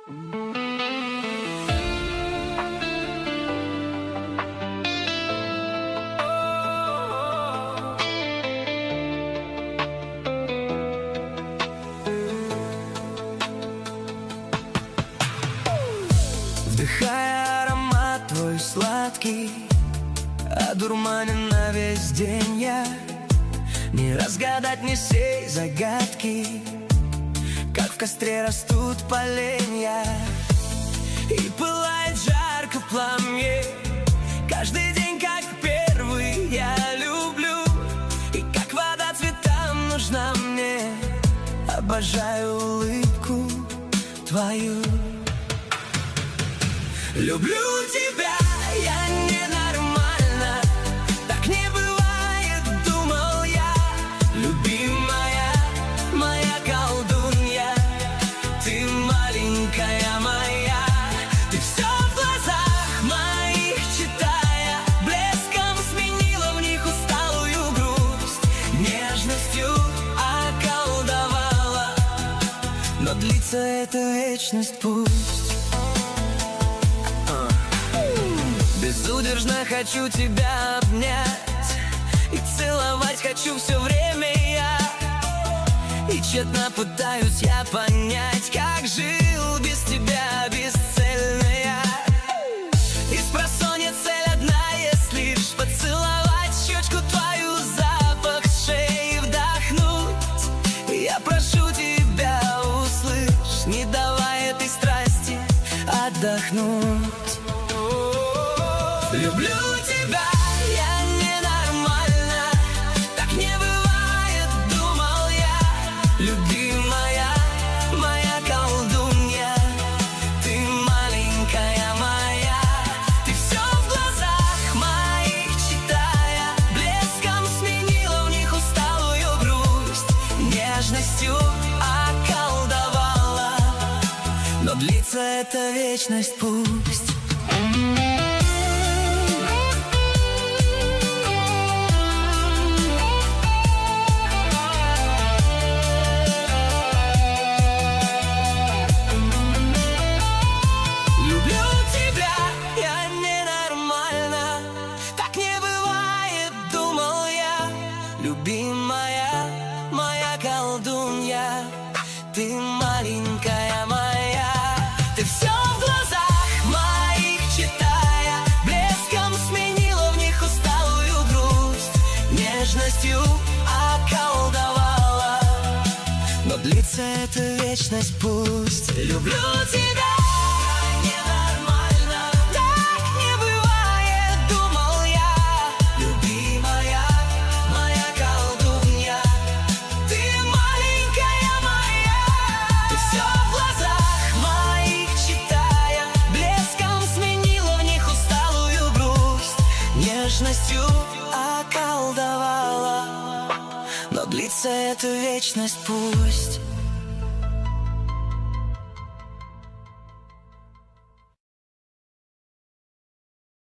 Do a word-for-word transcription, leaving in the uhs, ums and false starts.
Вдыхая аромат твой сладкий, одурманен на весь день я. Не разгадать мне сей загадки, как в костре растут поленья. И пылает жарко пламя, каждый день как первый я люблю. И как вода цветам нужна мне, обожаю улыбку твою. Люблю тебя, я ненормально, так не бывает, думал я. Любимая, моя колдунья, ты маленькая моя. Ты все в глазах моих читая, блеском сменила в них усталую грусть, нежностью околдовала, но длится эта вечность пусть. Безудержно хочу тебя обнять и целовать хочу все время я. И тщетно пытаюсь я понять, как жил без тебя бесцельно я. И спросонья цель одна есть лишь поцеловать щечку твою, запах с шеи вдохнуть. Я прошу тебя, услышь, не давай этой страсти отдохнуть. Люблю тебя, я ненормально, так не бывает, думал я. Любимая, моя колдунья, ты маленькая моя. Ты все в глазах моих читая, блеском сменила в них усталую грусть, нежностью околдовала, но длится эта вечность пусть. Любимая, моя колдунья, ты маленькая моя. Ты все в глазах моих читая, блеском сменила в них усталую грусть, нежностью околдовала, но длится эта вечность пусть. Люблю тебя. Нежностью околдовала, но длится эта вечность пусть.